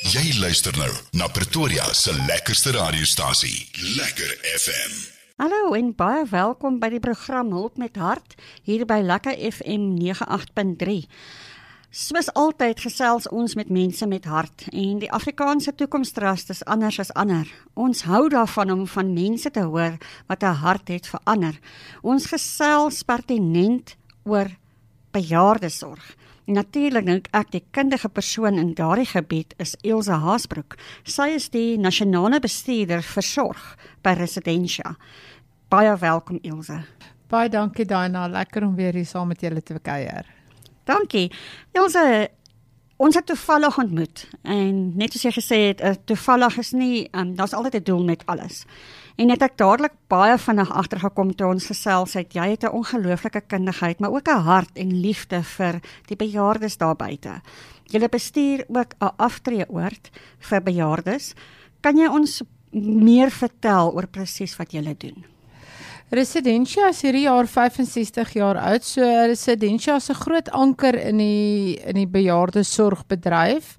Jy luister nou na Pretoria se lekkerste radiostasie, Lekker FM. Hallo en baie welkom by die program Hulp met Hart, hier by Lekker FM 98.3. Soos altyd gesels ons met mense met hart en die Afrikaanse Toekomstrust is anders as ander. Ons hou daarvan om van mense te hoor wat 'n hart het vir ander. Ons gesels pertinent oor bejaardesorg. Natuurlik dink ek die kundige persoon in daardie gebied is Ilse Haasbroek. Sy is die nasionale bestuurder vir sorg by Residentia. Baie welkom Ilse. Baie dankie Diana, lekker om weer hier saam met julle te kuier. Dankie. Ilse, ons het toevallig ontmoet en net soos jy gesê het, toevallig is nie, daar's altyd 'n doel met alles. En het ek dadelik baie vinnig agtergekom toe ons gesels het, jy het 'n ongelooflike kundigheid, maar ook 'n hart en liefde vir die bejaardes daar buite. Julle bestuur ook 'n aftreeoord vir bejaardes. Kan jy ons meer vertel oor presies wat julle doen? Residentia is hierdie jaar 65 jaar oud, so Residentia is 'n groot anker in die bejaardesorgbedryf.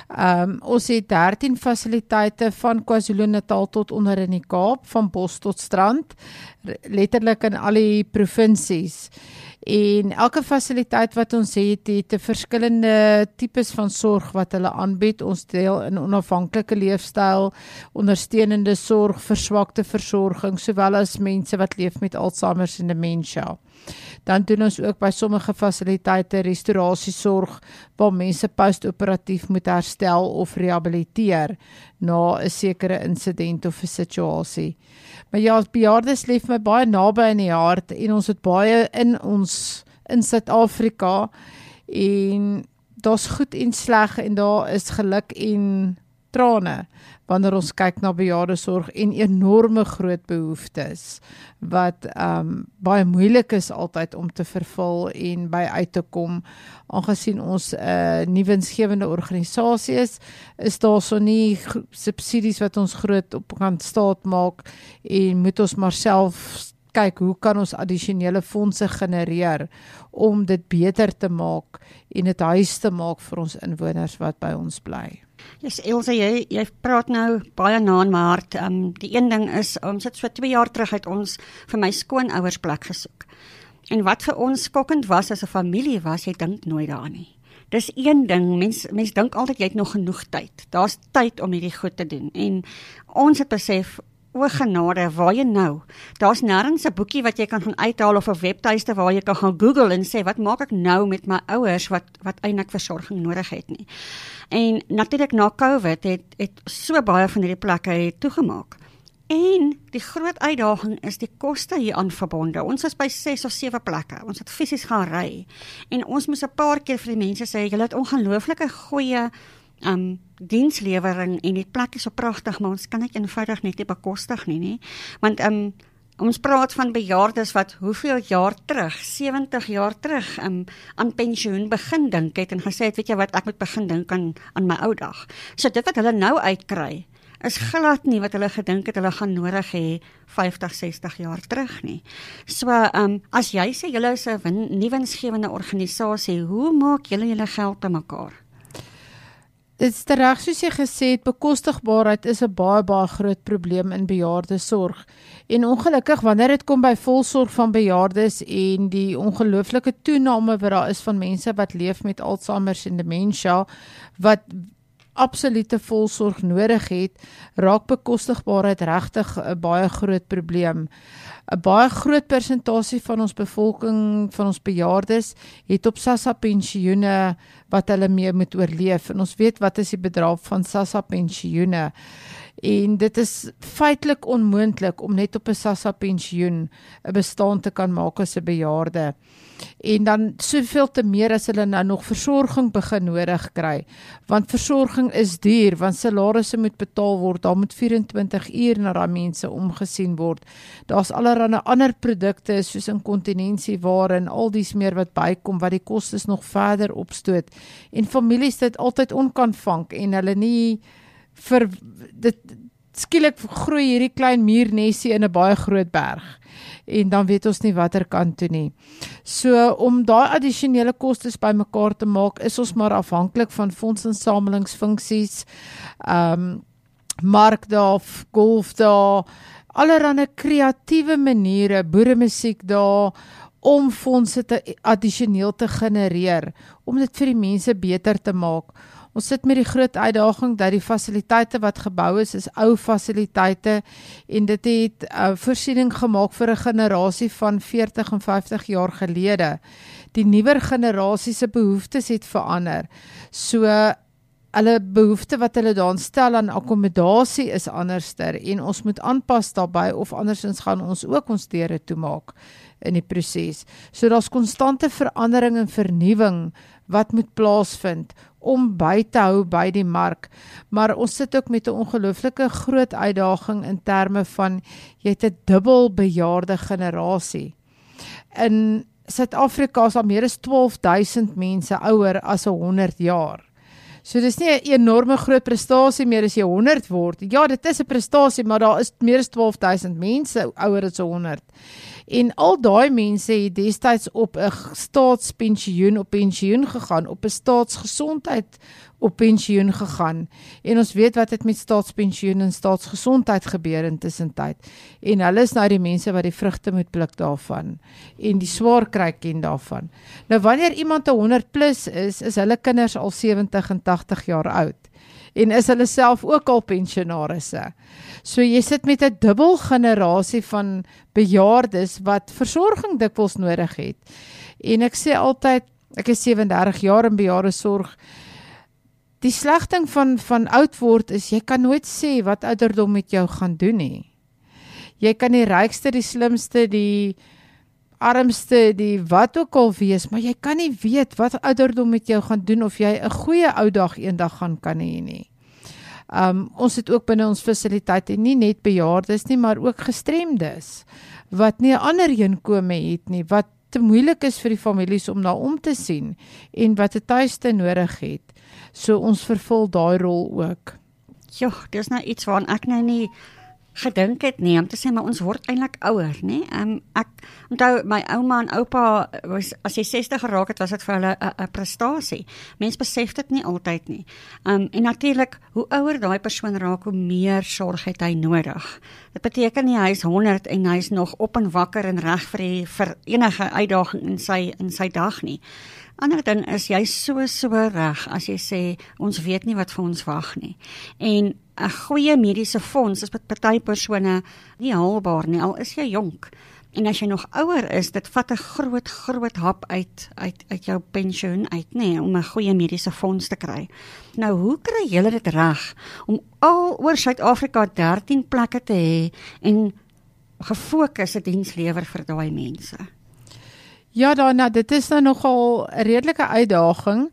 Ons het 13 fasiliteite van KwaZulu-Natal tot onder in die Kaap, van Bos tot Strand, letterlik in al die provinsies. En elke fasiliteit wat ons het 'n verskillende tipes van sorg wat hulle aanbied. Ons deel in onafhanklike leefstyl, ondersteunende sorg, verswakte versorging, sowel as mense wat leef met Alzheimer en dementia. Dan doen ons ook by sommige fasiliteite restaurasiesorg, waar mense post-operatief moet herstel of rehabiliteer na 'n sekere insident of 'n situasie. Maar ja, bejaardes leef my baie naby in die hart en ons het baie in Suid-Afrika en daar's goed en sleg en daar is geluk en trane wanneer ons kyk na bejaardesorg en enorme groot behoeftes wat baie moeilik is altyd om te vervul en by uit te kom. Aangesien ons 'n nie winsgewende organisasie is daar so nie subsidies wat ons groot op kan staat maak en moet ons maar self kyk hoe kan ons addisionele fondse genereer om dit beter te maak en dit huis te maak vir ons inwoners wat by ons bly. Yes, Ilse, jy praat nou baie na in my hart. Die een ding is, ons het so 2 jaar terug uit ons vir my skoonouers plek gesoek. En wat vir ons skokkend was as 'n familie was, jy dink nooit daaraan nie. Dis een ding, mens dink altyd jy het nog genoeg tyd. Daar's tyd om hierdie goed te doen. En ons het besef, o genade, waar jy nou? Daar's nêrens 'n boekie wat jy kan gaan uithaal of 'n webtuiste waar jy kan gaan Google en sê, wat maak ek nou met my ouers wat eintlik versorging nodig het nie. En natuurlik na COVID het so baie van hierdie plekke toegemaak. En die groot uitdaging is die koste hieraan verbonde. Ons is by 6 of 7 plekke. Ons het fisies gaan ry. En ons moes 'n paar keer vir die mense sê, julle het ongelooflike goeie dienslewering en die plek is so pragtig, maar ons kan dit eenvoudig net nie bekostig nie. Want ons praat van bejaardes wat hoeveel jaar terug, 70 jaar terug, aan pensioen begin dink het en gesê het, weet jy wat, ek moet begin dink aan my ou dag. So dit wat hulle nou uitkry, is glad nie wat hulle gedink het hulle gaan nodig hê 50, 60 jaar terug nie. So, as jy sê julle is 'n nie winsgewende organisasie, hoe maak julle geld by mekaar? Dit is reg soos jy gesê het, bekostigbaarheid is 'n baie groot probleem in bejaardesorg. En ongelukkig wanneer dit kom by volsorg van bejaardes en die ongelooflike toename wat daar is van mense wat leef met Alzheimer en dementia, wat absolute volsorg nodig het, raak bekostigbaarheid regtig 'n baie groot probleem. 'n Baie groot persentasie van ons bevolking, van ons bejaardes, het op SASSA pensioene wat hulle mee moet oorleef. En ons weet wat is die bedrag van SASSA pensioene. En dit is feitelik onmoontlik om net op 'n SASSA pensioen 'n bestaan te kan maak as 'n bejaarde. En dan soveel te meer as hulle nou nog versorging begin nodig kry. Want versorging is duur, want salarisse moet betaal word, daar moet 24 uur na daai mense omgesien word. Daar's allerlei ander produkte soos inkontinensieware en al dies meer wat bykom wat die kostes nog verder opstoot. En families dit altyd on kan vang en hulle nie vir dit skielik groei hierdie klein muurnesie in 'n baie groot berg. En dan weet ons nie watter kant toe nie. So om daai addisionele kostes bymekaar te maak, is ons maar afhanklik van fondsinsamelingsfunksies, markdae, golfdae, allerlei kreatiewe maniere, boeremusiek daar, om fondse addisioneel te genereer, om dit vir die mense beter te maak. Ons sit met die groot uitdaging dat die fasiliteite wat gebou is ou fasiliteite en dit het voorsiening gemaak vir 'n generasie van 40 en 50 jaar gelede. Die nuwer generasie se behoeftes het verander. So hulle behoefte wat hulle daan stel aan akkommodasie is anderster en ons moet aanpas daarbey of andersins gaan ons ook ons deure toemaak in die proses. So daar's konstante verandering en vernuwing wat moet plaasvind om by te hou by die mark. Maar ons sit ook met 'n ongelooflike groot uitdaging in terme van jy het 'n dubbel bejaarde generasie. In Suid-Afrika is al meer as 12,000 mense ouer as 100 jaar. So dis nie 'n enorme groot prestasie meer as jy 100 word. Ja, dit is 'n prestasie, maar daar is meer as 12,000 mense ouer as 100. En al daai mense het destyds op 'n staatspensioen op pensioen gegaan, op 'n staatsgesondheid op pensioen gegaan. En ons weet wat het met staatspensioen en staatsgesondheid gebeur intussen tyd. En hulle is nou die mense wat die vrugte moet pluk daarvan en die swaar kry ken daarvan. Nou wanneer iemand 100 plus is hulle kinders al 70 en 80 jaar oud. En is hulle self ook al pensionarisse. So jy sit met 'n dubbel generasie van bejaardes wat versorging dikwels nodig het. En ek sê altyd, ek is 37 jaar in bejaardesorg, die slegting van oud word is, jy kan nooit sê wat ouderdom met jou gaan doen nie. Jy kan die rykste, die slimste, die armste, die wat ook al wees, maar jy kan nie weet wat ouderdom met jou gaan doen, of jy 'n goeie ou dag eendag gaan kan hê nie. Ons het ook binne ons fasiliteite nie net bejaardes nie, maar ook gestremdes, wat nie 'n ander inkome het nie, wat te moeilik is vir die families om na om te sien, en wat 'n tuiste nodig het. So ons vervul daai rol ook. Ja, dis nou iets waaraan ek nou nie gedink het nie, om te sê, maar ons word eintlik ouer, nie? Ek onthou, my ouma en oupa, as jy 60 geraak het, was dit vir hulle 'n prestasie. Mens besef dit nie altyd nie. En natuurlik, hoe ouer daai persoon raak, hoe meer sorg het hy nodig. Dit beteken nie, hy is 100 en hy is nog op en wakker en reg vir enige uitdaging in sy dag nie. Ander ding is, jy so reg as jy sê, ons weet nie wat vir ons wag nie. En 'n goeie mediese fonds is met party persone nie haalbaar nie, al is jy jonk. En as jy nog ouer is, dit vat 'n groot hap uit jou pensioen uit, nee, om 'n goeie mediese fonds te kry. Nou, hoe kry julle dit reg om al oor Suid-Afrika 13 plekke te hê en gefokuste diens lewer vir daai mense? Ja, Dana, dit is nou nogal 'n redelike uitdaging.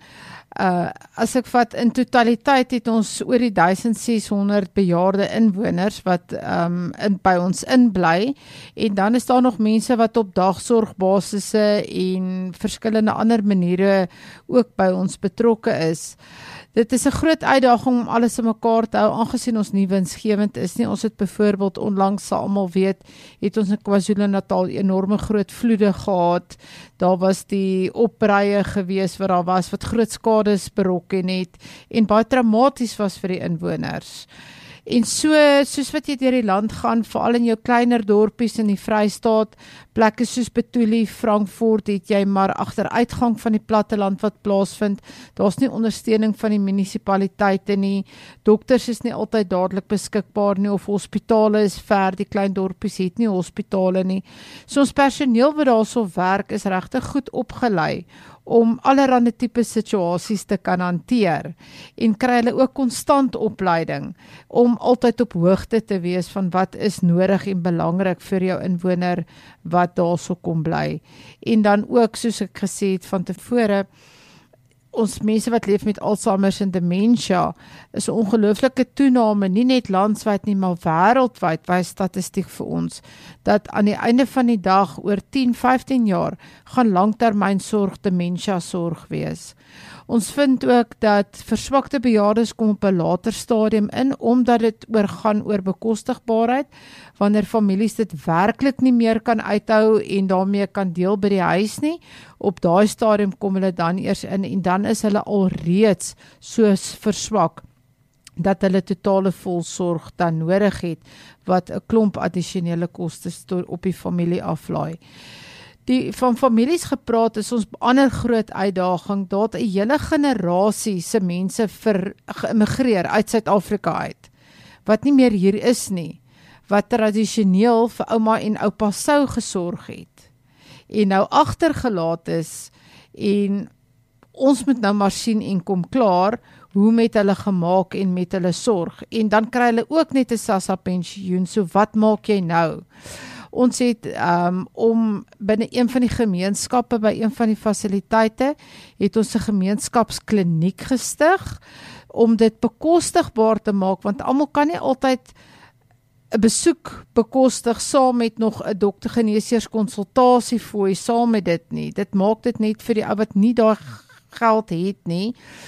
As ek vat, in totaliteit het ons oor die 1600 bejaarde inwoners wat by ons inbly, en dan is daar nog mense wat op dagsorgbasisse en verskillende ander maniere ook by ons betrokke is. Dit is 'n groot uitdaging om alles in mekaar te hou, aangesien ons nie winsgewend is nie. Ons het byvoorbeeld onlangs, sal almal weet, het ons in KwaZulu-Natal enorme groot vloede gehad. Daar was die oprye gewees wat daar was, wat groot skades berokken het, en baie traumaties was vir die inwoners. En soos wat jy deur die land gaan, veral in jou kleiner dorpies in die Vrystaat, plekke soos Betuli, Frankfurt, het jy maar agteruitgang van die platteland wat plaasvind. Daar's nie ondersteuning van die munisipaliteite nie, dokters is nie altyd dadelik beskikbaar nie, of hospitale is ver, die klein dorpies het nie hospitale nie. So ons personeel wat daarso werk is regtig goed opgelei om allerlei tipe situasies te kan hanteer, en kry hulle ook konstant opleiding om altyd op hoogte te wees van wat is nodig en belangrik vir jou inwoner wat daarso kom bly. En dan ook, soos ek gesê het van tevore, ons mense wat leef met Alzheimer's en dementia, is 'n ongelooflike toename, nie net landwyd nie, maar wêreldwyd, wys statistiek vir ons, dat aan die einde van die dag, oor 10-15 jaar, gaan langtermynsorg dementia sorg wees. Ons vind ook dat verswakte bejaardes kom op 'n later stadium in, omdat dit gaan oor bekostigbaarheid, wanneer families dit werklik nie meer kan uithou en daarmee kan deel by die huis nie, op daai stadium kom hulle dan eers in, en dan is hulle alreeds so verswak, dat hulle totale volsorg dan nodig het, wat 'n klomp addisionele kostes op die familie aflaai. Van families gepraat is ons ander groot uitdaging, dat 'n hele generasie se mense geïmmigreer uit Suid-Afrika uit, wat nie meer hier is nie, wat tradisioneel vir ouma en oupa sou gesorg het, en nou agtergelaat is, en ons moet nou maar sien en kom klaar, hoe met hulle gemaak en met hulle sorg, en dan kry hulle ook net 'n SASSA pensioen, so wat maak jy nou? Ons het om binne een van die gemeenskappe, by een van die fasiliteite, het ons 'n gemeenskapskliniek gestig, om dit bekostigbaar te maak, want almal kan nie altyd 'n besoek bekostig, saam met nog 'n dokter-geneesheers konsultasie fooi, saam met dit nie. Dit maak dit net vir die ou wat nie daar geld het nie,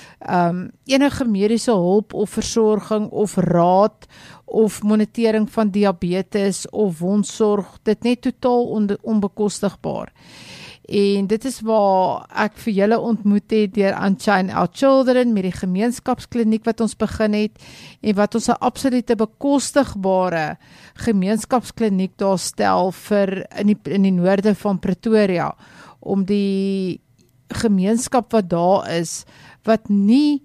enige mediese hulp of versorging of raad of monitering van diabetes of wondsorg, dit net totaal onbekostigbaar. En dit is waar ek vir julle ontmoet het deur Unchain Our Children met die gemeenskapskliniek wat ons begin het, en wat ons 'n absolute bekostigbare gemeenskapskliniek daar stel vir in die noorde van Pretoria, om die gemeenskap wat daar is, wat nie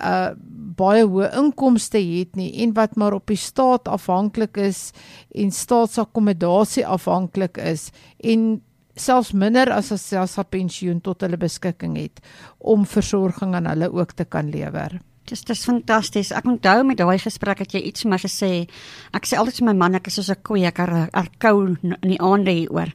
baie hoë inkomste het nie, en wat maar op die staat afhanklik is, en staatsakkommodasie afhanklik is, en selfs minder as 'n SASSA pensioen tot hulle beskikking het, om versorging aan hulle ook te kan lewer. Dis fantasties. Ek onthou met daai gesprek het jy iets vir my gesê. Ek sê altyd vir my man, ek is soos 'n koei, ek kou in die aande hieroor.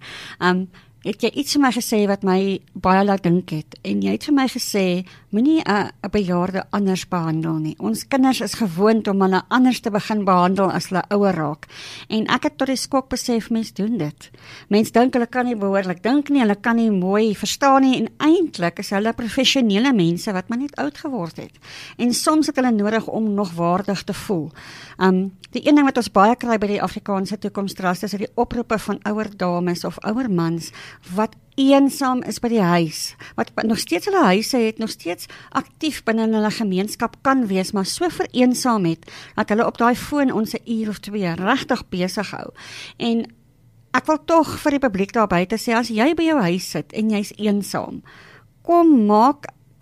Het jy iets vir my gesê wat my baie laat dink het, en jy het vir my gesê, moenie 'n bejaarde anders behandel nie. Ons kinders is gewoond om hulle anders te begin behandel as hulle ouer raak, en ek het tot die skok besef, mens doen dit. Mens dink hulle kan nie behoorlik dink nie, hulle kan nie mooi verstaan nie, en eintlik is hulle professionele mense wat maar net oud geword het, en soms het hulle nodig om nog waardig te voel. Die een ding wat ons baie kry by die Afrikaanse Toekomstrust is die oproepe van ouer dames of ouer mans, wat eensaam is by die huis, wat nog steeds hulle huise het, nog steeds aktief binne hulle gemeenskap kan wees, maar so vereensaam het, dat hulle op daai foon ons 'n uur of 2 regtig besig hou. En ek wil tog vir die publiek daar buite sê, as jy by jou huis sit en jy's eensaam, kom maak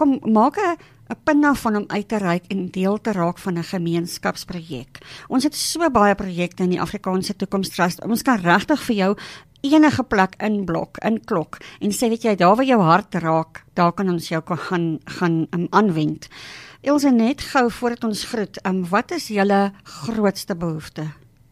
'n punt daarvan om uit te reik en deel te raak van 'n gemeenskapsprojek. Ons het so baie projekte in die Afrikaanse Toekomstrust, ons kan regtig vir jou enige plek inklok, en sê, weet jy, daar waar jou hart raak, daar kan ons jou gaan aanwend. Ilse, net gou voordat ons groet, wat is julle grootste behoefte?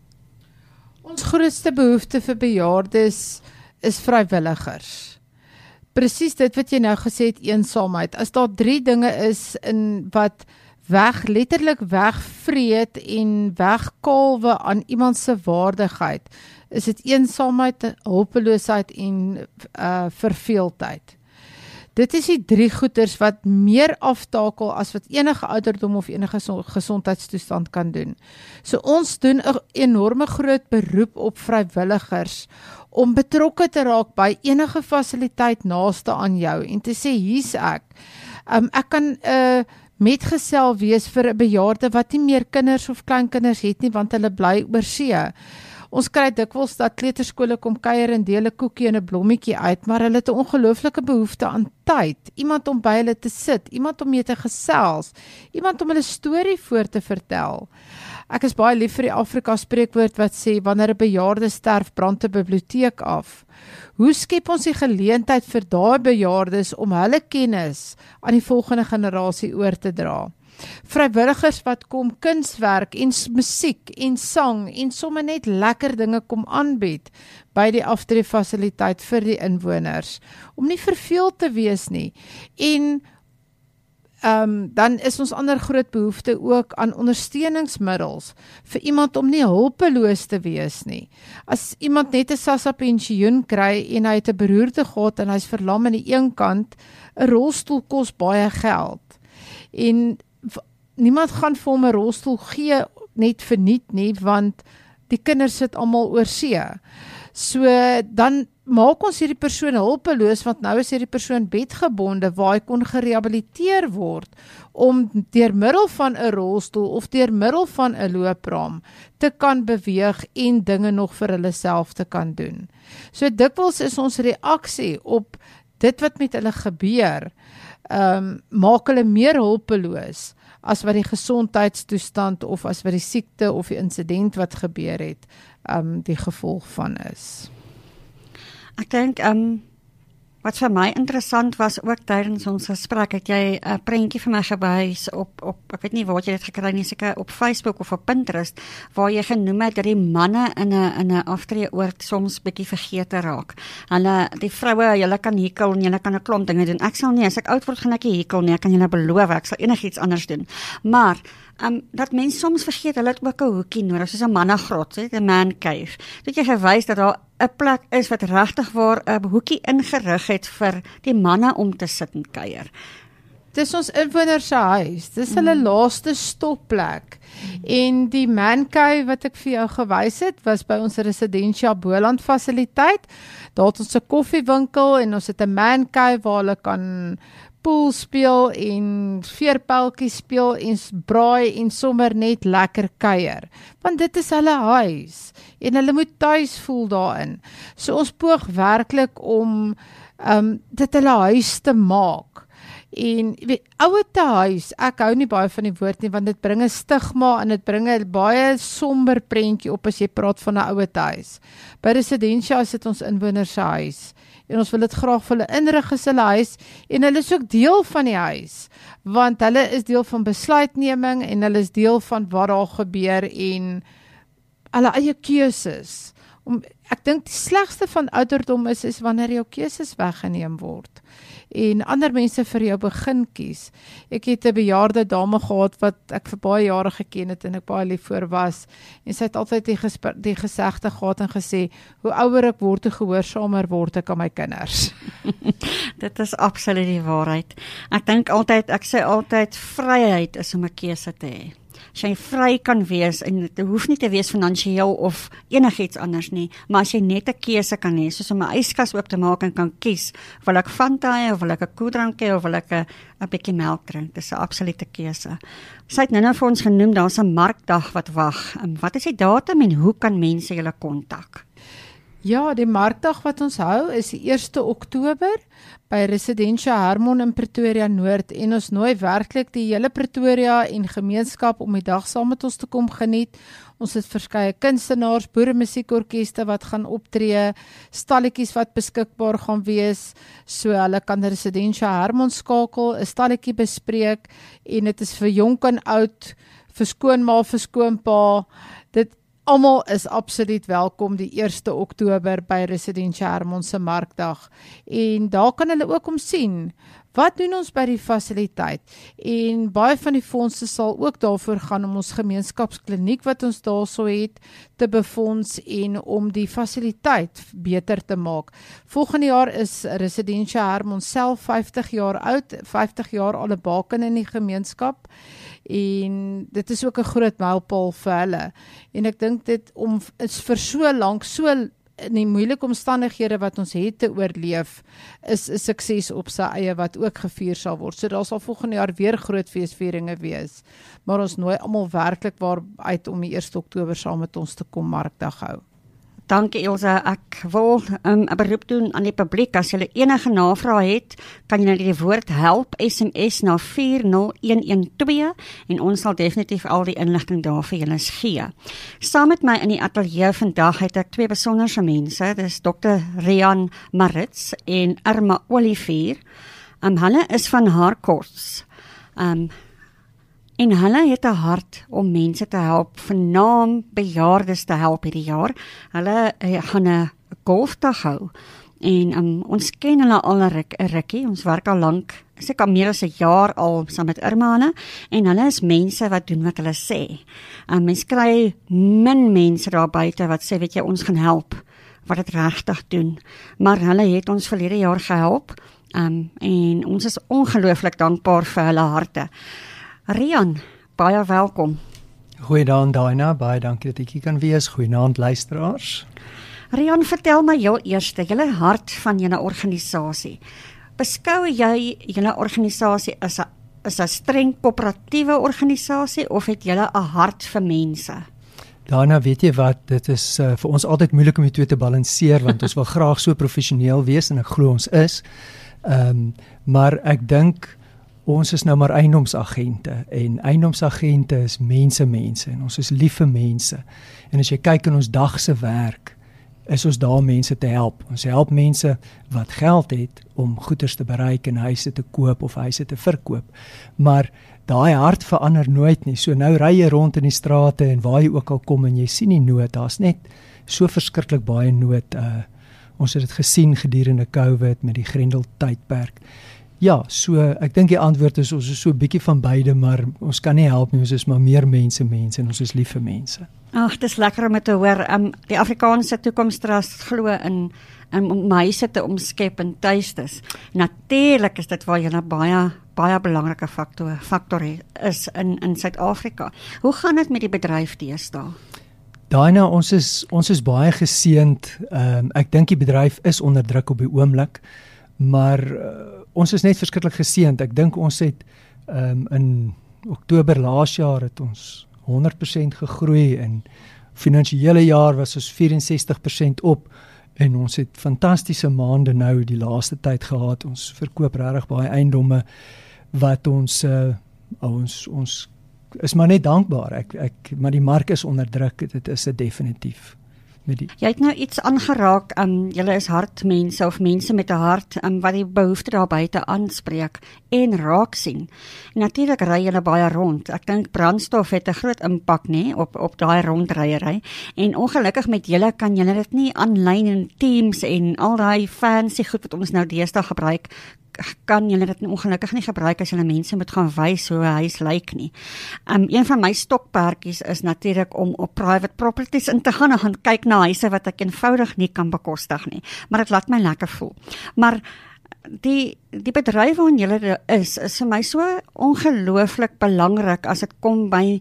Ons grootste behoefte vir bejaardes is vrywilligers. Presies dit wat jy nou gesê het, eensaamheid. As daar 3 dinge is in wat letterlik wegvreet en wegkalwe aan iemand se waardigheid, is dit eensaamheid, hulpeloosheid en verveeldheid. Dit is die 3 goeters wat meer aftakel as wat enige ouderdom of enige gesondheidstoestand kan doen. So ons doen 'n enorme groot beroep op vrywilligers om betrokke te raak by enige fasiliteit naaste aan jou en te sê, hier's ek. Ek kan metgesel wees vir 'n bejaarde wat nie meer kinders of kleinkinders het nie, want hulle bly oorsee. Ons kry dikwels dat kleuterskole kom kuier en deel 'n koekie en 'n blommetjie uit, maar hulle het 'n ongelooflike behoefte aan tyd, iemand om by hulle te sit, iemand om mee te gesels, iemand om hulle storie voor te vertel. Ek is baie lief vir die Afrika spreekwoord wat sê, wanneer 'n bejaarde sterf, brand 'n biblioteek af. Hoe skep ons die geleentheid vir daai bejaardes om hulle kennis aan die volgende generasie oor te dra? Vrywilligers wat kom kunswerk en musiek en sang en sommer net lekker dinge kom aanbied by die aftreefasiliteit vir die inwoners, om nie verveeld te wees nie. En dan is ons ander groot behoefte ook aan ondersteuningsmiddels vir iemand om nie hulpeloos te wees nie. As iemand net 'n SASSA pensioen kry en hy het 'n beroerte gehad en hy's verlam aan die een kant, 'n rolstoel kos baie geld. En niemand gaan vir hom 'n rolstoel gee net verniet nie, want die kinders sit almal oor see. So dan maak ons hierdie persoon hulpeloos, want nou is hierdie persoon bedgebonde waar hy kon gerehabiliteer word om deur middel van 'n rolstoel of deur middel van 'n loopraam te kan beweeg en dinge nog vir hulle self te kan doen. So dikwels is ons reaksie op dit wat met hulle gebeur, maak hulle meer hulpeloos as wat die gesondheidstoestand of as wat die siekte of die insident wat gebeur het, die gevolg van is. Ek dink, wat vir my interessant was ook tydens ons gesprek, het jy 'n prentjie vir my gewys op ek weet nie waar jy dit gekry nie, seker op Facebook of op Pinterest, waar jy genoem het dat die manne in 'n aftreeoord soms bietjie vergete raak. Die vroue, julle kan hekel en julle kan 'n klomp dinge doen. Ek sal nie, as ek oud word gaan ek nie hekel nie, ek kan julle beloof, ek sal enigiets anders doen. Maar dat mense soms vergeet, hulle het ook 'n hoekie nodig, soos 'n mannegrot, 'n man cave. Het jy gewys dat daar 'n plek is wat regtig waar 'n hoekie ingerig het vir die manne om te sit en kuier. Dis ons inwoners se huis, dis hulle laaste stopplek. En die man cave wat ek vir jou gewys het, was by ons Residentia Boland fasiliteit. Daar het ons 'n koffiewinkel en ons het 'n man cave waar hulle kan pool speel en veerpeltjies speel en braai en sommer net lekker kuier. Want dit is hulle huis en hulle moet tuis voel daarin. So ons poog werklik om dit hulle huis te maak. En ouer te huis, ek hou nie baie van die woord nie, want dit bring 'n stigma en dit bring 'n baie somber prentjie op as jy praat van 'n ouer te huis. By Residentia is dit ons inwoners se huis. En ons wil dit graag vir hulle inrig as hulle huis, en hulle is ook deel van die huis, want hulle is deel van besluitneming, en hulle is deel van wat daar gebeur, en hulle eie keuses. Ek dink die slegste van ouderdom is wanneer jou keuses weggeneem word, en ander mense vir jou begin kies. Ek het 'n bejaarde dame gehad, wat ek vir baie jare geken het, en ek baie lief voor was, en sy het altyd die gesegde gehad en gesê, hoe ouer ek word, hoe gehoorsamer word ek aan my kinders. Dit is absoluut die waarheid. Ek sê altyd, vryheid is om 'n keuse te hê. As jy vry kan wees, en dit hoef nie te wees finansiëel of enigiets anders nie, maar as jy net 'n keuse kan hê, soos om 'n yskas oop te maak en kan kies, wil ek Fanta hê, of wil ek 'n koeldrank hê, of wil ek 'n bietjie melk drink, dis 'n absolute keuse. Sy het nou vir ons genoem, daar's 'n markdag wat wag. Wat is die datum en hoe kan mense julle kontak? Ja, die markdag wat ons hou is die 1 Oktober by Residentia Hermon in Pretoria Noord, en ons nooi werklik die hele Pretoria en gemeenskap om die dag saam met ons te kom geniet. Ons het verskeie kunstenaars, boeremusiekorkeste wat gaan optree, stalletjies wat beskikbaar gaan wees, so hulle kan Residentia Hermon skakel, 'n stalletjie bespreek, en dit is vir jonk en oud, vir skoonma, vir skoonpa, almal is absoluut welkom die 1 Oktober by Residentia Hermon se markdag, en daar kan hulle ook om sien, wat doen ons by die fasiliteit, en baie van die fondse sal ook daarvoor gaan om ons gemeenskapskliniek wat ons daarso het, te befonds en om die fasiliteit beter te maak. Volgende jaar is Residentia Hermon self 50 jaar oud, 50 jaar al 'n baken in die gemeenskap, en dit is ook 'n groot mylpaal vir hulle, en ek dink dit is vir so lank, so in die moeilike omstandighede wat ons het te oorleef, is 'n sukses op sy eie wat ook gevier sal word. So daar sal volgende jaar weer groot feesvieringe wees, maar ons nooi almal werklik uit om die 1 Oktober saam met ons te kom markdag hou. Dankie Ilse, ek wil 'n beroep doen aan die publiek. As jy enige navrae het, kan jy die woord help SMS na 40112 en ons sal definitief al die inligting daar vir julle gee. Saam met my in die ateljee vandag het ek twee besonderse mense, dis Dr. Rian Marits en Irma Olivier. Hulle is van Harcourts. En hulle het 'n hart om mense te help, vernaam bejaardes te help hierdie jaar. Hulle gaan 'n golfdag hou en ons ken hulle al 'n rukkie, ons werk al lank seker meer as 'n jaar al saam met Irma en hulle is mense wat doen wat hulle sê. Mens kry min mense daar buite wat sê, weet jy, ons gaan help, wat dit regtig doen. Maar hulle het ons verlede jaar gehelp, en ons is ongelooflik dankbaar vir hulle harte. Rian, baie welkom. Goeiedag Daina, baie dankie dat ek hier kan wees. Goeienaand luisteraars. Rian, vertel my heel eers, julle hart van julle organisasie. Beskou jy julle organisasie as 'n streng koöperatiewe organisasie of het julle 'n hart vir mense? Daina, weet jy wat, dit is vir ons altyd moeilik om die twee te balanseer, want ons wil graag so professioneel wees en ek glo ons is. Maar ek dink ons is nou maar eiendomsagente en eiendomsagente is mense en ons is lief vir mense. En as jy kyk in ons dagse werk, is ons daar mense te help. Ons help mense wat geld het om goederes te bereik en huise te koop of huise te verkoop. Maar daai hart verander nooit nie. So nou ry jy rond in die strate en waar jy ook al kom en jy sien die nood, daar's net so verskriklik baie nood. Ons het dit gesien gedurende COVID met die Grendeltydperk. Ja, so ek dink die antwoord is ons is so 'n bietjie van beide, maar ons kan nie help nie, ons is maar meer mense en ons is lief vir mense. Ag, dis lekker om te hoor. Die Afrikaanse Toekomstrust glo in om huise te omskep en tuistes. Natuurlik is dit waar jy 'n baie belangrike faktor is in Suid-Afrika. Hoe gaan dit met die bedryf deesdae? Daina, ons is baie geseënd. Ek dink die bedryf is onder druk op die oomblik, maar ons is net verskriklik geseënd. Ek dink ons het in Oktober laas jaar het ons 100% gegroei en finansiële jaar was ons 64% op en ons het fantastiese maande nou die laaste tyd gehad. Ons verkoop regtig baie eiendomme wat ons is maar net dankbaar. Maar die mark is onder druk, dit is dit definitief. Jy het nou iets aangeraak, julle is hartmense of mense met 'n hart wat die behoefte daar buite aanspreek en raak sien. Natuurlik ry julle baie rond. Ek dink brandstof het 'n groot impak op daai rondryery. En ongelukkig met julle kan julle dit nie aanlyn in Teams en al daai fancy goed wat ons nou deesdae gebruik, kan julle dit ongelukkig nie gebruik as julle mense moet gaan wys hoe 'n huis lyk nie. Een van my stokperdjies is natuurlik om op private properties in te gaan en gaan kyk na huise wat ek eenvoudig nie kan bekostig nie. Maar dit laat my lekker voel. Maar die bedryf waarin julle is vir my so ongelooflik belangrik as dit kom by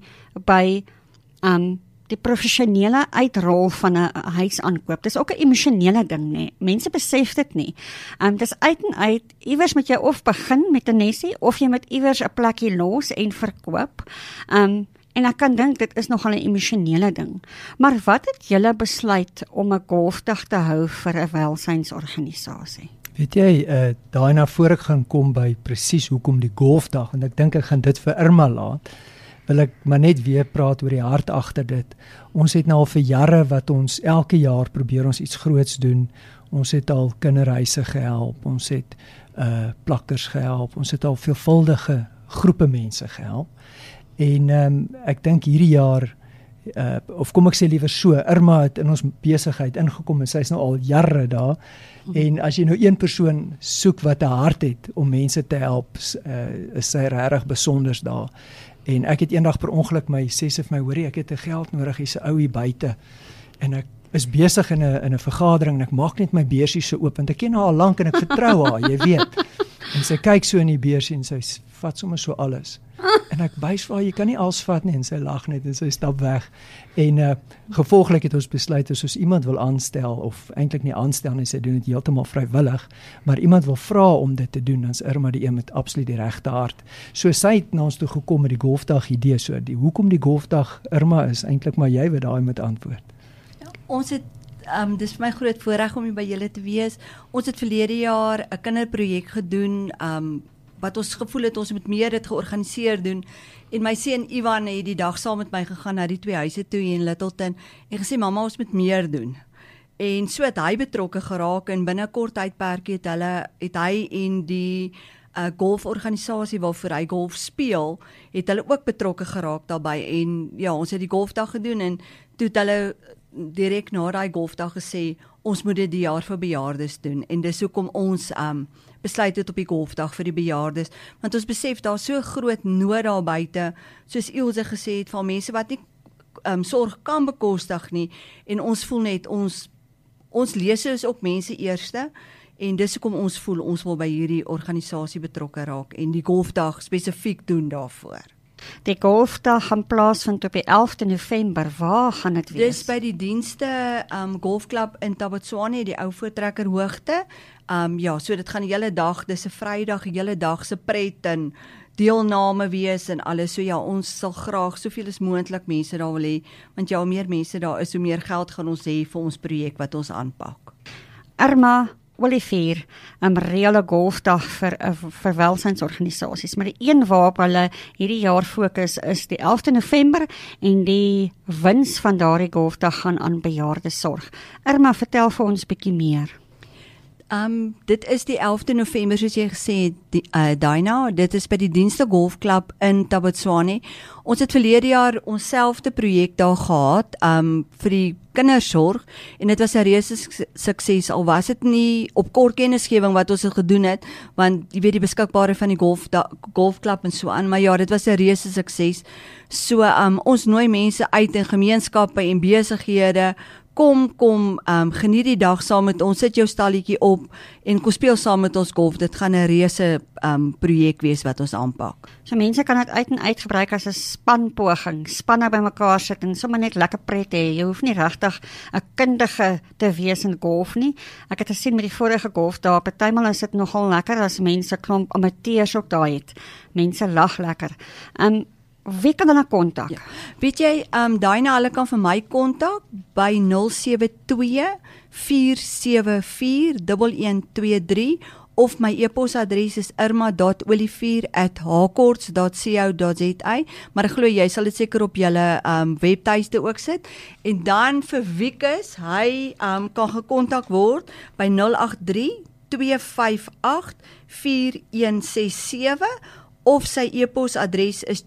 die professionele uitrol van 'n huis aankoop. Dis ook 'n emosionele ding, nee. Mense besef dit nie. Dis uit en uit, iewers moet jy of begin met 'n nesie of jy moet iewers 'n plekkie los en verkoop. En ek kan dink dit is nogal 'n emosionele ding. Maar wat het julle besluit om 'n golfdag te hou vir 'n welsynsorganisasie? Weet jy, daarna voor ek gaan kom by presies hoekom die golfdag, want ek dink ek gaan dit vir Irma laat, wil ek maar net weer praat oor die hart agter dit. Ons het nou al vir jare wat ons elke jaar probeer ons iets groots doen. Ons het al kinderhuise gehelp, ons het plakkers gehelp, ons het al veelvuldige groepe mense gehelp. En ek dink hierdie jaar, of kom ek sê liewer so, Irma het in ons besigheid ingekom en sy is nou al jare daar. En as jy nou een persoon soek wat 'n hart het om mense te help, is sy regtig besonders daar. En ek het eendag per ongeluk sê vir my, hoorie, ek het 'n geld nodig, hier's 'n ou hier buite. En ek is besig in 'n vergadering en ek maak net my beursie so oop want ek ken haar al lank en ek vertrou haar, jy weet. En sy kyk so in die beursie en sy vat sommer so alles. En ek wys vir haar, jy kan nie alles vat nie, en sy lag net en sy stap weg. En gevolglik het ons besluit as ons iemand wil aanstel, of eintlik nie aanstel nie, sy doen dit heeltemal vrywillig, maar iemand wil vra om dit te doen, dan is Irma die een met absoluut die regte hart. So sy het na ons toe gekom met die golfdag idee, so hoekom die golfdag, Irma, is eintlik maar jy wat daai moet antwoord. Ja, ons het dis vir my groot voorreg om hier by julle te wees. Ons het verlede jaar 'n kinderprojek gedoen, wat ons gevoel het ons moet meer dit georganiseer doen. En my seun Ivan het die dag saam met my gegaan na die 2 huise toe in Littleton en gesê, mamma, ons moet meer doen. En so het hy betrokke geraak en binne kort tydperk het hy en die golforganisasie waarvoor hy golf speel, het hulle ook betrokke geraak daarbey. En ja, ons het die golfdag gedoen en toe het hulle direk na daai golfdag gesê, ons moet dit die jaar vir bejaardes doen, en dis hoekom ons besluit het op die golfdag vir die bejaardes, want ons besef daar so groot nood daar buite, soos Ilse gesê het, van mense wat nie sorg kan bekostig nie, en ons voel net, ons lese is ook mense eerste, en dis hoekom ons voel, ons wil by hierdie organisasie betrokke raak, en die golfdag spesifiek doen daarvoor. Die golfdag gaan plaasvind op die 11de November. Waar gaan dit wees? Dis by die dienste golfklub in Tabotswane, die ou Voortrekker Hoogte. Ja, so dit gaan die hele dag, dis 'n Vrydag, die hele dag se pret en deelname wees en alles. So ja, ons sal graag soveel as moontlik mense daar wil hê, want ja, hoe meer mense daar is, hoe meer geld gaan ons hê vir ons projek wat ons aanpak. Irma Olivier, 'n reële golfdag vir welsynsorganisasies, maar die een waarop hulle hierdie jaar fokus is die 11de November en die wins van daardie golfdag gaan aan bejaardesorg. Irma, vertel vir ons bietjie meer. Dit is die 11de November, soos jy gesê het, Dina, dit is by die Dienste Golfklub in Tabotswane. Ons het verlede jaar ons selfde projek daar gehad, vir die kindersorg, en dit was 'n reuse sukses, al was dit nie op kort kennisgewing wat ons het gedoen het, want jy weet die beskikbare van die golfklub en so aan, maar ja, dit was 'n reuse sukses. So, ons nooi mense uit in gemeenskappe en besighede, kom, geniet die dag saam met ons, sit jou stalletjie op en kom speel saam met ons golf. Dit gaan 'n reuse projek wees wat ons aanpak. So mense kan dit uit en uit gebruik as 'n spanpoging, spanne bymekaar sit en sommer net lekker pret hê. Jy hoef nie regtig 'n kundige te wees in golf nie. Ek het gesien met die vorige golfdae, partymal is dit nogal lekker as mense klomp amateurs ook daar het. Mense lag lekker. Wie kan hulle kontak? Ja. Weet jy, Dina, hulle kan vir my kontak by 072-474-1123 of my e-posadres is irma.olivier@hakorts.co.za, maar ek glo jy sal dit seker op julle webtuiste ook sit. En dan vir Wiekus, hy kan gekontak word by 083-258-4167 of sy e-posadres is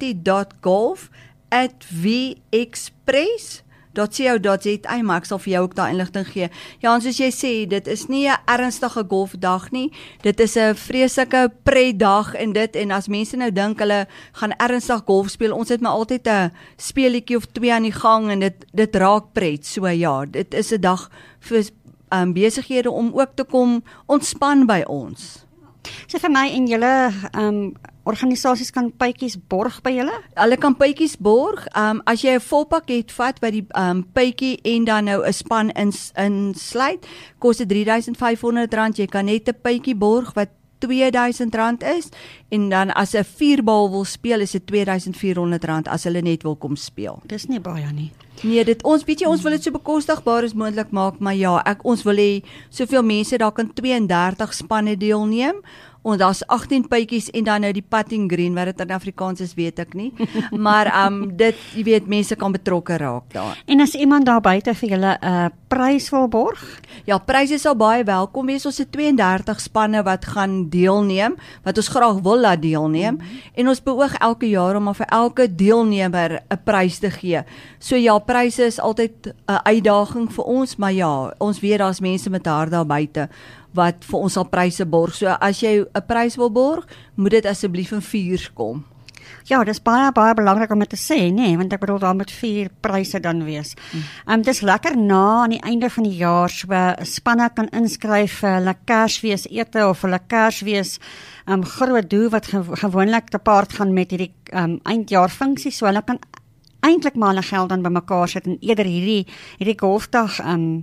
charity.golf@vexpress.co.za, maar ek sal vir jou ook daai inligting gee. Ja, en soos jy sê, dit is nie 'n ernstige golfdag nie, dit is 'n vreeslike pretdag en as mense nou dink hulle gaan ernstig golf speel, ons het maar altyd 'n speletjie of 2 aan die gang en dit raak pret, so ja, dit is 'n dag vir besighede om ook te kom ontspan by ons. So vir my en julle organisasies kan pypies borg by julle? Hulle kan pypies borg. As jy 'n volpakket vat by die pypie en dan nou 'n span insluit, kos dit R3,500. Jy kan net 'n pypie borg wat R2,000 is, en dan as 'n 4-bal wil speel is dit R2,400 as hulle net wil kom speel. Dis nie baie nie. Nee, ons wil dit so bekostigbaar as moontlik maak, maar ja, ons wil hê soveel mense, daar kan 32 spanne deelneem. En daar's 18 pypies en dan nou die putting green, wat dit in Afrikaans is, weet ek nie. Maar jy weet, mense kan betrokke raak daar. En as iemand daar buite vir julle 'n prys wil borg? Ja, pryse sal baie welkom wees. Ons het 32 spanne wat gaan deelneem, wat ons graag wil laat deelneem. En ons beoog elke jaar om vir elke deelnemer 'n prys te gee. So ja, pryse is altyd 'n uitdaging vir ons, maar ja, ons weet daar's mense met hart daar buite wat vir ons al pryse borg. So as jy 'n prys wil borg, moet dit asseblief in 4 kom. Ja, dis baie belangrik om dit te sê, nee, want ek bedoel daar moet 4 pryse dan wees. Dis lekker na aan die einde van die jaar, so spanne kan inskryf vir hulle Kersfees ete of hulle Kersfees groot doel wat gewoonlik te paart gaan met hierdie eindjaar funksie, so hulle kan eintlik maar hulle geld dan bymekaar sit en eerder hierdie golfdag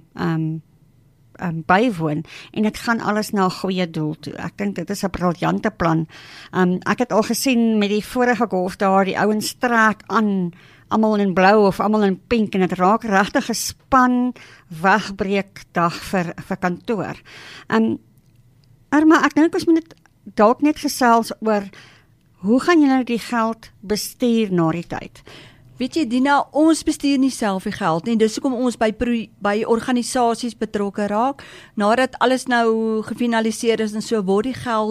bywoon, en dit gaan alles na 'n goeie doel toe. Ek dink dit is 'n briljante plan. Ek het al gesien met die vorige golfdae, die ouens trek aan, almal in blou of almal in pink, en dit raak regtig 'n span wegbreekdag vir kantoor. Irma, ek dink ons moet dit dalk net gesels oor hoe gaan julle die geld bestuur na die tyd? Weet jy, Dina, ons bestuur nie self die geld nie, dis hoekom ons by organisasies betrokke raak. Nadat alles nou gefinaliseer is en so, word die geld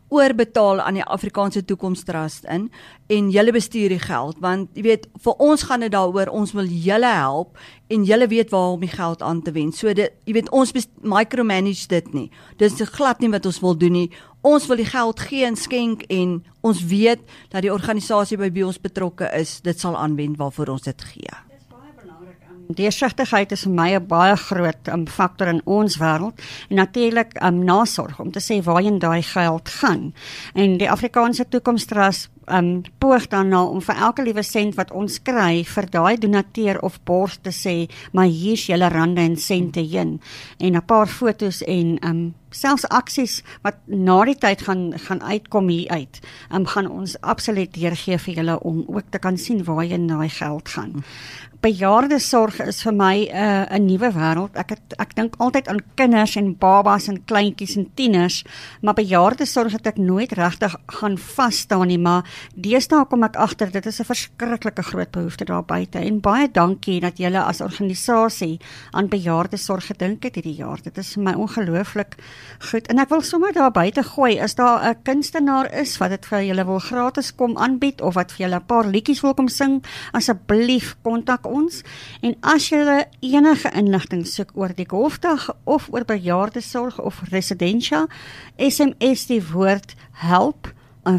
oorbetaal aan die Afrikaanse Toekomstrust in en julle bestuur die geld, want jy weet, vir ons gaan dit daaroor, ons wil julle help en julle weet waar om die geld aan te wend. So dit, jy weet, ons micromanage dit nie. Dis glad nie wat ons wil doen nie. Ons wil die geld gee en skenk en ons weet dat die organisasie by wie ons betrokke is, dit sal aanwend waarvoor ons dit gee. Deursigtigheid is vir my 'n baie groot faktor in ons wêreld en natuurlik nasorg om te sê waarheen daai geld gaan. En die Afrikaanse Toekomstrust poog daarna om vir elke liewe sent wat ons kry vir daai donateur of borg te sê, maar hier's julle rande en sente heen. En 'n paar fotos en selfs aksies wat na die tyd gaan uitkom hier uit, gaan ons absoluut deurgee vir julle om ook te kan sien waarheen daai geld gaan. Bejaardesorg is vir my 'n nuwe wêreld. Ek dink altyd aan kinders en babas en kleintjies en tieners, maar bejaardesorg het ek nooit regtig gaan vas staan nie, maar deesdae kom ek agter dit is 'n verskriklike groot behoefte daar buite en baie dankie dat julle as organisasie aan bejaardesorg gedink het hierdie jaar. Dit is vir my ongelooflik goed en ek wil sommer daar buite gooi, as daar 'n kunstenaar is wat dit vir julle wil gratis kom aanbied of wat vir julle 'n paar liedjies wil kom sing, asseblief kontak ons. En as julle enige inligting soek oor die golfdag of oor bejaardesorg of residentia, SMS die woord help aan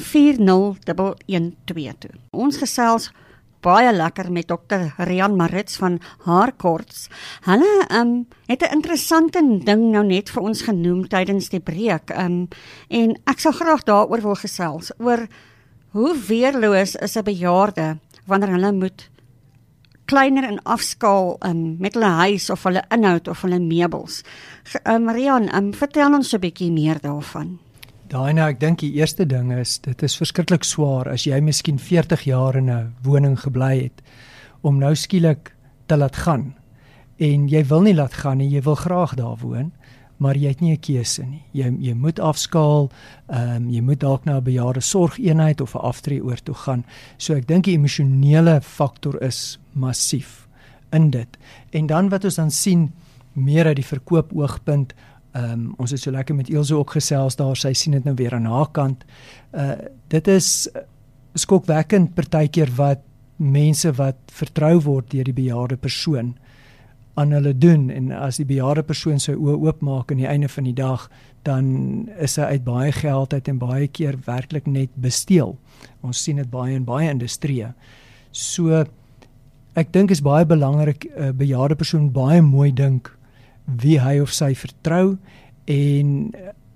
40112 toe. Ons gesels baie lekker met Dr. Rian Marits van Harcourts. Hulle het 'n interessante ding nou net vir ons genoem tydens die breek. En ek sou graag daaroor wil gesels oor hoe weerloos is 'n bejaarde wanneer hulle moet kleiner en afskaal met hulle huis of hulle inhoud of hulle meubels. Rian, vertel ons 'n bietjie meer daarvan. Daina, ek dink die eerste ding is, dit is verskriklik swaar as jy miskien 40 jaar in 'n woning gebly het, om nou skielik te laat gaan. En jy wil nie laat gaan nie, jy wil graag daar woon, maar jy het nie 'n keuse nie. Jy moet afskaal, jy moet dalk na 'n bejaardesorgeenheid of 'n aftreeoord toe gaan. So ek dink die emosionele faktor is massief in dit. En dan wat ons dan sien, meer uit die verkoopoogpunt, ons het so lekker met Ilse ook gesels daar, sy sien dit nou weer aan haar kant. Dit is skokwekkend partykeer wat mense wat vertrou word deur die bejaarde persoon aan hulle doen, en as die bejaarde persoon sy oë oopmaak aan die einde van die dag, dan is hy uit baie geld uit en baie keer werklik net besteel. Ons sien dit baie in baie industrieë. So ek dink is baie belangrik, 'n bejaarde persoon baie mooi dink wie hy of sy vertrou, en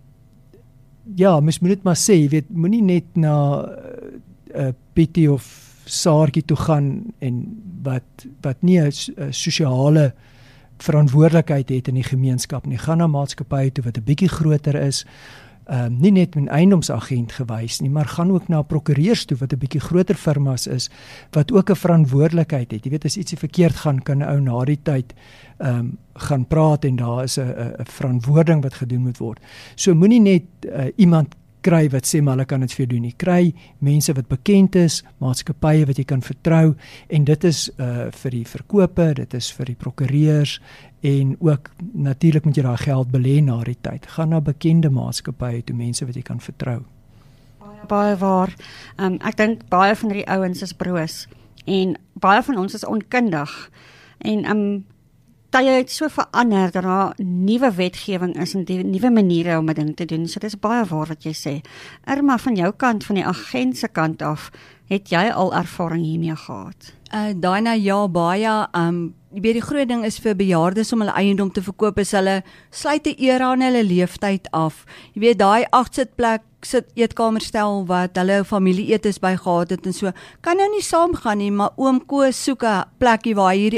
ja, mens moet dit maar sê, jy weet, moenie net na 'n Pietie of Saartjie toe gaan en wat nie 'n sosiale verantwoordelikheid het in die gemeenskap nie. Gaan na maatskappye toe wat 'n bietjie groter is, nie net met 'n eiendomsagent gewys nie, maar gaan ook na prokureurs toe wat 'n bietjie groter firmas is, wat ook 'n verantwoordelikheid het. Jy weet, as ietsie verkeerd gaan, kan 'n ou na die tyd gaan praat en daar is 'n verantwoording wat gedoen moet word. So moenie net iemand kry wat sê maar hulle kan dit vir jou doen nie. Kry mense wat bekend is, maatskappye wat jy kan vertrou, en dit is vir die verkope, dit is vir die prokureurs, en ook natuurlik moet jy daai geld belê na die tyd. Gaan na bekende maatskappye toe, mense wat jy kan vertrou. Baie waar. Ek dink baie van die ouens is broos en baie van ons is onkundig. En tye het so verander dat daar nuwe wetgewing is en die nuwe maniere om 'n ding te doen. So dis baie waar wat jy sê. Irma, van jou kant, van die agent se kant af, het jy al ervaring hiermee gehad? Daina, ja, baie. Jy weet, die groot ding is vir bejaardes om hulle eiendom te verkoop, is hulle sluit 'n era aan hulle leeftyd af. Jy weet, daai 8-sitplek eetkamerstel wat hulle familieetes by gehad het en so, kan nou nie saamgaan nie, maar oom Koos soek 'n plekkie waar hy hierdie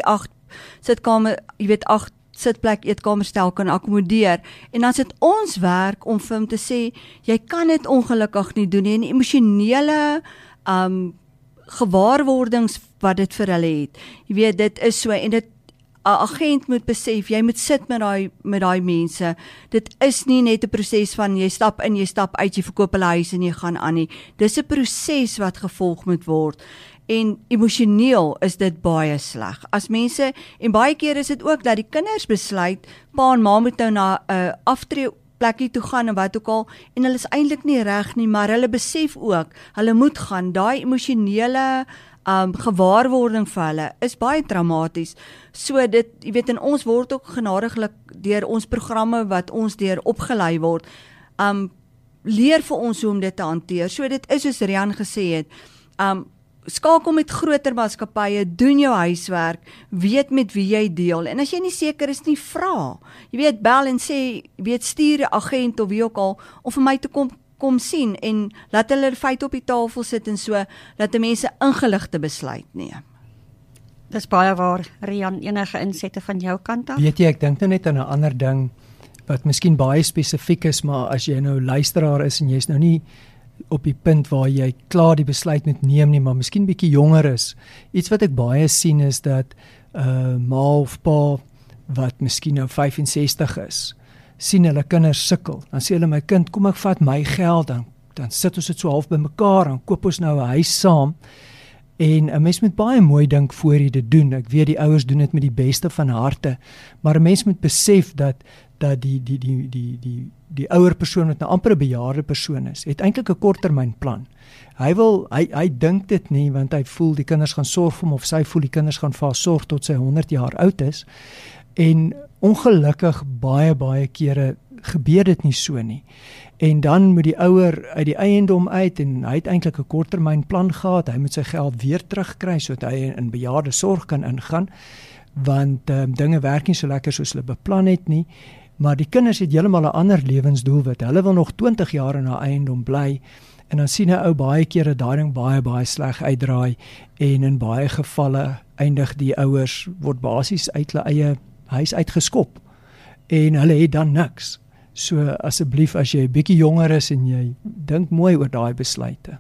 8 sitplek eetkamerstel kan akkommodeer. En dan is dit ons werk om vir hom te sê, jy kan dit ongelukkig nie doen nie, en emosionele gewaarwordings wat dit vir hulle het. Jy weet, dit is so, en dit 'n agent moet besef, jy moet sit met daai mense. Dit is nie net 'n proses van jy stap in, jy stap uit, jy verkoop hulle huis en jy gaan aan nie. Dis 'n proses wat gevolg moet word. En emosioneel is dit baie sleg. As mense, en baie keer is dit ook dat die kinders besluit, pa en ma moet nou na 'n plekkie toe gaan en wat ook al, en hulle is eintlik nie reg nie, maar hulle besef ook, hulle moet gaan, daai emosionele gewaarwording vir hulle is baie traumaties. So dit, jy weet, en ons word ook genadiglik deur ons programme wat ons deur opgelei word, leer vir ons hoe om dit te hanteer. So dit is soos Rian gesê het, skakel met groter maatskappye, doen jou huiswerk, weet met wie jy deel, en as jy nie seker is nie, vra. Jy weet, bel en sê, jy weet, stuur 'n agent of wie ook al, om vir my te kom sien, en laat hulle feite op die tafel sit, en so, laat die mense ingeligte besluit neem. Dis baie waar, Rian, enige insette van jou kant af? Weet jy, ek dink nou net aan 'n ander ding, wat miskien baie spesifiek is, maar as jy nou luisteraar is, en jy's nou nie op die punt waar jy klaar die besluit moet neem nie, maar miskien bietjie jonger is. Iets wat ek baie sien is dat ma of pa wat miskien nou 65 is, sien hulle kinders sukkel. Dan sê hulle, my kind, kom ek vat my geld, dan sit ons dit so half by mekaar, dan koop ons nou 'n huis saam. En 'n mens moet baie mooi dink voor jy dit doen. Ek weet die ouers doen dit met die beste van harte, maar 'n mens moet besef dat die ouer persoon wat nou amper 'n bejaarde persoon is, het eintlik 'n korttermynplan. Hy dink dit nie, want hy voel die kinders gaan sorg vir hom, of sy voel die kinders gaan vir haar sorg tot sy 100 jaar oud is. En ongelukkig baie kere gebeur dit nie so nie. En dan moet die ouer uit die eiendom uit, en hy het eintlik 'n korttermynplan gehad, hy moet sy geld weer terugkry, sodat hy in bejaarde sorg kan ingaan, want dinge werk nie so lekker soos hulle beplan het nie. Maar die kinders het heeltemal 'n ander lewensdoelwit. Hulle wil nog 20 jaar in haar eiendom bly, en dan sien 'n ou baie kere daai ding baie sleg uitdraai, en in baie gevalle eindig die ouers, word basies uit hulle eie huis uitgeskop, en hulle het dan niks. So asseblief, as jy 'n bietjie jonger is, en jy dink mooi oor daai besluite.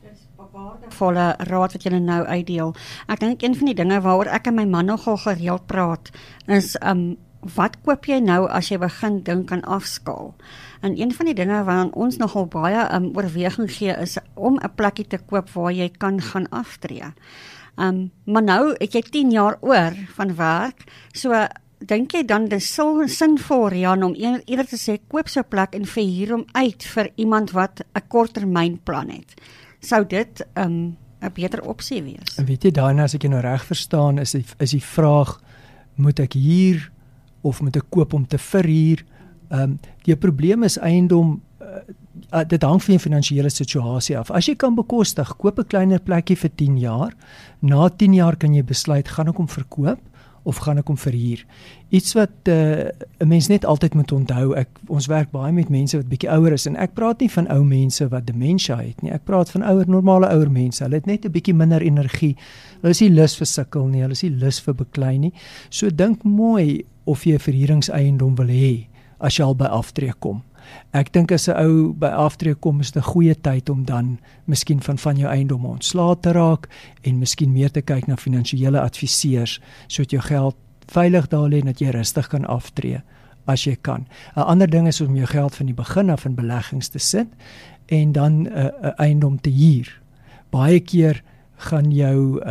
Volle raad wat julle nou uitdeel. Ek dink een van die dinge waaroor ek en my man nogal gereeld praat, is wat koop jy nou as jy begin dink aan afskaal? En een van die dinge waaraan ons nogal baie oorweging gee, is om 'n plekkie te koop waar jy kan gaan aftree. Maar nou het jy 10 jaar oor van werk, so dink jy dan dis so sinvol, Rian, om eerder te sê, koop so 'n plek en verhuur hom uit vir iemand wat 'n korttermynplan het? Sou dit 'n beter opsie wees? En weet jy, Dana, as ek jou nou reg verstaan, is die vraag, moet ek huur of moet ek koop om te verhuur? Die probleem is eiendom, dit hang van jou finansiële situasie af. As jy kan bekostig, koop 'n kleiner plekkie vir 10 jaar. Na 10 jaar kan jy besluit, gaan ek hom verkoop of gaan ek hom verhuur? Iets wat 'n mens net altyd moet onthou, ons werk baie met mense wat bietjie ouer is, en ek praat nie van ou mense wat demensie het nie, ek praat van normale ouer mense. Hulle het net 'n bietjie minder energie, hulle is nie lus vir sukkel nie, hulle is nie lus vir beklei nie. So dink mooi of jy 'n verhuuringseiendom wil hê as jy al by aftree kom. Ek dink as 'n ou by aftree kom, is dit 'n goeie tyd om dan miskien van jou eiendom ontslae te raak, en miskien meer te kyk na finansiële adviseurs, sodat jou geld veilig daar lê, en dat jy rustig kan aftree as jy kan. 'n Ander ding is om jou geld van die begin af in beleggings te sit, en dan 'n eiendom te huur. Baie keer gaan jou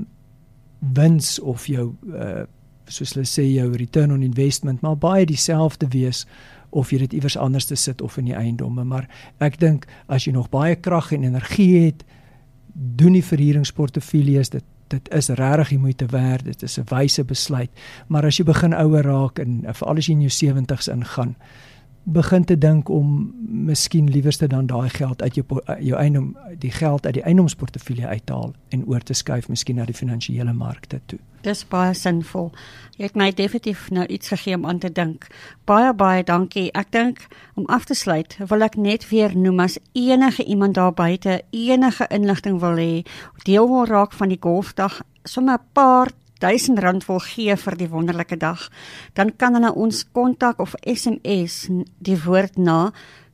wins of jou soos hulle sê, jou return on investment, maar baie dieselfde wees, of jy dit iewers anders te sit of in die eiendomme. Maar ek dink, as jy nog baie krag en energie het, doen die verhuuringsportefeuilles, dit is regtig die moeite werd, dit is 'n wyse besluit. Maar as jy begin ouer raak, en veral as jy in jou 70's ingaan, begin te dink om miskien liewerste dan daai geld uit jou eiendom, die geld uit die eiendomsportefeulje uit te haal, en oor te skuif miskien na die finansiële markte toe. Dis baie sinvol. Jy het my definitief nou iets gegee om aan te dink. Baie dankie. Ek dink, om af te sluit, wil ek net weer noem, as enige iemand daar buite enige inligting wil hê, deel wil raak van die golfdag, sommer 'n paar R1000 wil gee vir die wonderlike dag, dan kan hulle ons kontak of SMS die woord na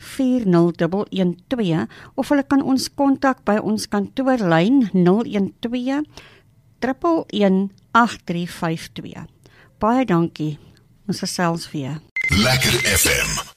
40112, of hulle kan ons kontak by ons kantoorlyn 012 111 8352. Baie dankie. Ons gesels weer. Lekker FM.